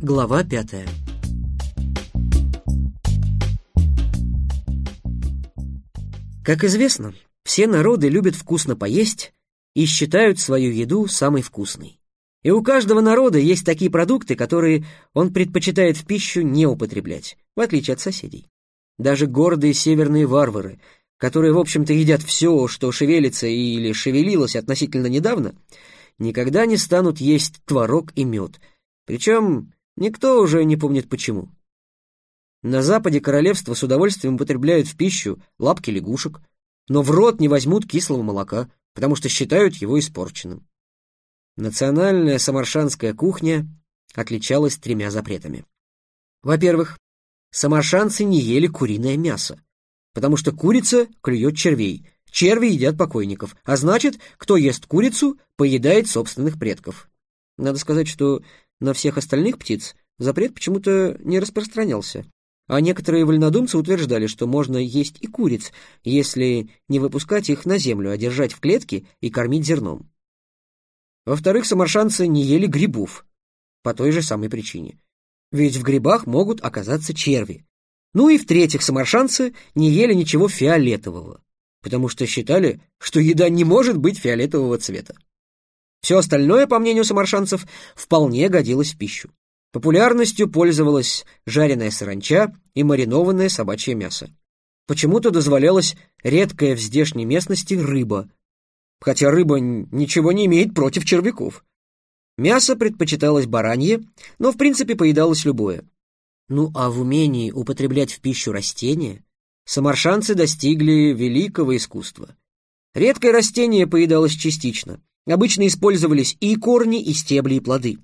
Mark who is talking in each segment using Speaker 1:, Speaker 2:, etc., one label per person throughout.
Speaker 1: Глава 5. Как известно, все народы любят вкусно поесть и считают свою еду самой вкусной. И у каждого народа есть такие продукты, которые он предпочитает в пищу не употреблять, в отличие от соседей. Даже гордые северные варвары, которые, в общем-то, едят все, что шевелится или шевелилось относительно недавно, никогда не станут есть творог и мед. Причем никто уже не помнит почему. На западе королевства с удовольствием употребляют в пищу лапки лягушек, но в рот не возьмут кислого молока, потому что считают его испорченным. Национальная самаршанская кухня отличалась 3 запретами. Во-первых, самаршанцы не ели куриное мясо, потому что курица клюет червей, черви едят покойников, а значит, кто ест курицу, поедает собственных предков. Надо сказать, что на всех остальных птиц запрет почему-то не распространялся, а некоторые вольнодумцы утверждали, что можно есть и куриц, если не выпускать их на землю, а держать в клетке и кормить зерном. Во-вторых, самаршанцы не ели грибов по той же самой причине, ведь в грибах могут оказаться черви. Ну и в-третьих, самаршанцы не ели ничего фиолетового, потому что считали, что еда не может быть фиолетового цвета. Все остальное, по мнению самаршанцев, вполне годилось в пищу. Популярностью пользовалась жареная саранча и маринованное собачье мясо. Почему-то дозволялась редкая в здешней местности рыба, хотя рыба ничего не имеет против червяков. Мясо предпочиталось баранье, но в принципе поедалось любое. Ну а в умении употреблять в пищу растения самаршанцы достигли великого искусства. Редкое растение поедалось частично, обычно использовались и корни, и стебли, и плоды.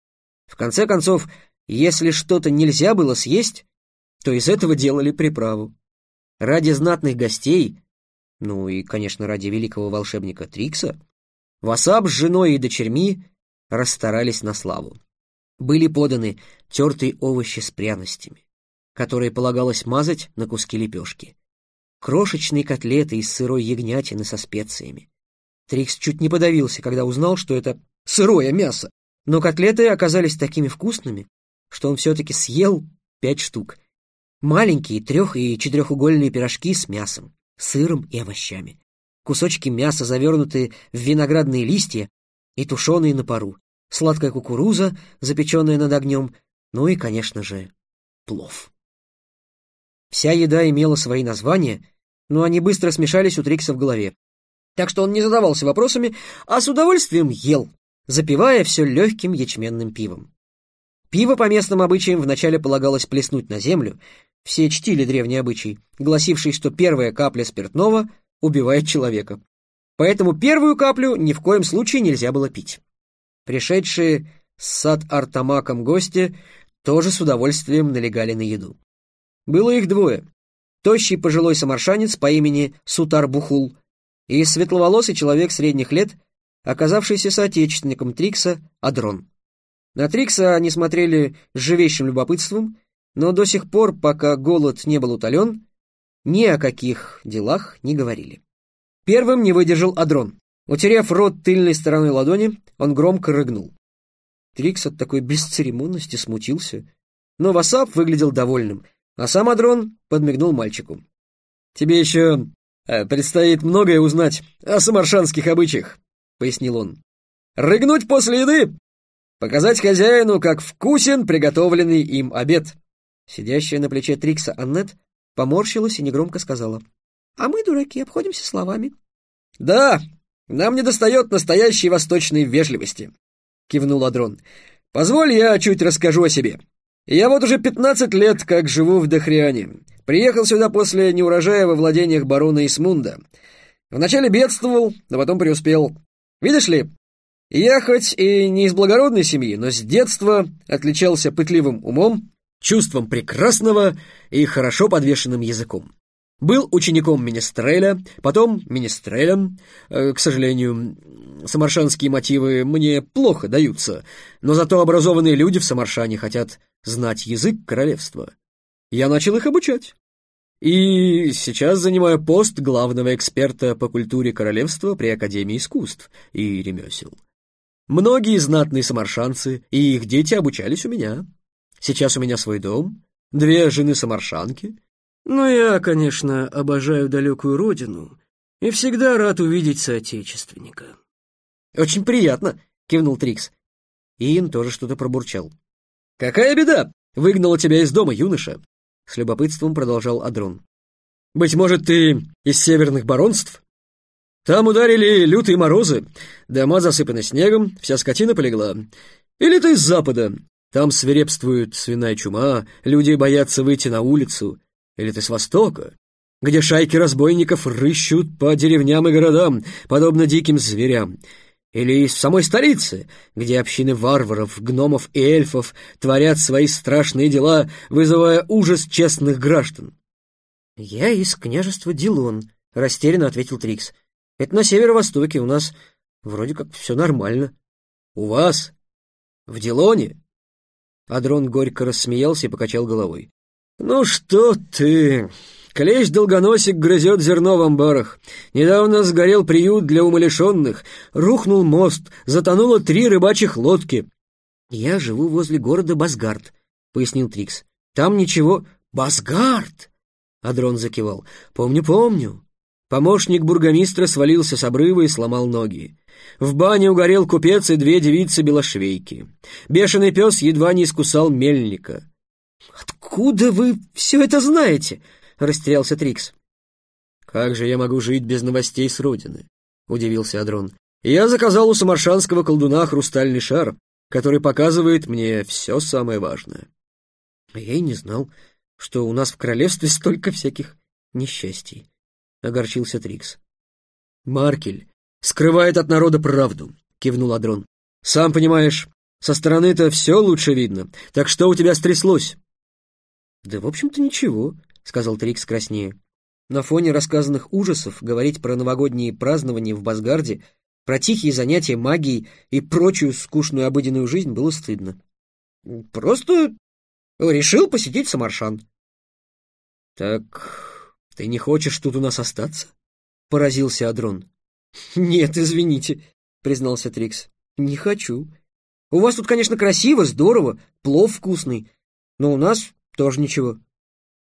Speaker 1: В конце концов, если что-то нельзя было съесть, то из этого делали приправу. Ради знатных гостей, ну и, конечно, ради великого волшебника Трикса, Васап с женой и дочерьми расстарались на славу. Были поданы тертые овощи с пряностями, которые полагалось мазать на куски лепешки, крошечные котлеты из сырой ягнятины со специями. Трикс чуть не подавился, когда узнал, что это сырое мясо. Но котлеты оказались такими вкусными, что он все-таки съел 5 штук. Маленькие 3- и 4-угольные пирожки с мясом, сыром и овощами. Кусочки мяса, завернутые в виноградные листья и тушеные на пару. Сладкая кукуруза, запеченная над огнем. Ну и, конечно же, плов. Вся еда имела свои названия, но они быстро смешались у Трикса в голове. Так что он не задавался вопросами, а с удовольствием ел, запивая все легким ячменным пивом. Пиво по местным обычаям вначале полагалось плеснуть на землю. Все чтили древний обычай, гласивший, что первая капля спиртного убивает человека. Поэтому первую каплю ни в коем случае нельзя было пить. Пришедшие с Сат-Артамаком гости тоже с удовольствием налегали на еду. Было их 2. Тощий пожилой самаршанец по имени Сутар-Бухул и светловолосый человек средних лет, оказавшийся соотечественником Трикса, Адрон. На Трикса они смотрели с живейшим любопытством, но до сих пор, пока голод не был утолен, ни о каких делах не говорили. Первым не выдержал Адрон. Утерев рот тыльной стороной ладони, он громко рыгнул. Трикс от такой бесцеремонности смутился, но Васап выглядел довольным, а сам Адрон подмигнул мальчику. «Тебе еще предстоит многое узнать о самаршанских обычаях», — пояснил он. «Рыгнуть после еды, показать хозяину, как вкусен приготовленный им обед». Сидящая на плече Трикса Аннет поморщилась и негромко сказала: «А мы, дураки, обходимся словами». «Да, нам недостает настоящей восточной вежливости», — кивнул Адрон. «Позволь, я чуть расскажу о себе. Я вот уже 15 лет как живу в Дохриане. Приехал сюда после неурожая во владениях барона Исмунда. Вначале бедствовал, но потом преуспел. Видишь ли, я хоть и не из благородной семьи, но с детства отличался пытливым умом, чувством прекрасного и хорошо подвешенным языком. Был учеником Менестреля, потом Менестрелем. К сожалению, самаршанские мотивы мне плохо даются, но зато образованные люди в Самаршане хотят знать язык королевства. Я начал их обучать. И сейчас занимаю пост главного эксперта по культуре королевства при Академии искусств и ремесел. Многие знатные самаршанцы и их дети обучались у меня. Сейчас у меня свой дом, 2 жены-самаршанки. Но я, конечно, обожаю далекую родину и всегда рад увидеть соотечественника». «Очень приятно», — кивнул Трикс. Иэн тоже что-то пробурчал. «Какая беда! Выгнала тебя из дома, юноша!» С любопытством продолжал Адрон. «Быть может, ты из северных баронств? Там ударили лютые морозы, дома засыпаны снегом, вся скотина полегла. Или ты с запада? Там свирепствует свиная чума, люди боятся выйти на улицу. Или ты с востока, где шайки разбойников рыщут по деревням и городам, подобно диким зверям? Или из самой столицы, где общины варваров, гномов и эльфов творят свои страшные дела, вызывая ужас честных граждан?» «Я из княжества Дилон», — растерянно ответил Трикс. «Это на северо-востоке, у нас вроде как все нормально». «У вас? В Дилоне?» Адрон горько рассмеялся и покачал головой. «Ну что ты? Клещ-долгоносик грызет зерно в амбарах. Недавно сгорел приют для умалишенных, рухнул мост, затонуло 3 рыбачьих лодки». «Я живу возле города Басгард», — пояснил Трикс. «Там ничего...» «Басгард!» — Адрон закивал. «Помню. Помощник бургомистра свалился с обрыва и сломал ноги. В бане угорел купец и 2 девицы-белошвейки. Бешеный пес едва не искусал мельника». «Откуда вы все это знаете?» — растерялся Трикс. «Как же я могу жить без новостей с родины?» — удивился Адрон. «Я заказал у самаршанского колдуна хрустальный шар, который показывает мне все самое важное». «А я и не знал, что у нас в королевстве столько всяких несчастий», — огорчился Трикс. «Маркель скрывает от народа правду», — кивнул Адрон. «Сам понимаешь, со стороны-то все лучше видно. Так что у тебя стряслось?» «Да, в общем-то, ничего», — сказал Трикс краснее. На фоне рассказанных ужасов говорить про новогодние празднования в Басгарде, про тихие занятия магией и прочую скучную обыденную жизнь было стыдно. «Просто решил посетить Самаршан». «Так ты не хочешь тут у нас остаться?» — поразился Адрон. «Нет, извините», — признался Трикс. «Не хочу. У вас тут, конечно, красиво, здорово, плов вкусный, но у нас тоже ничего».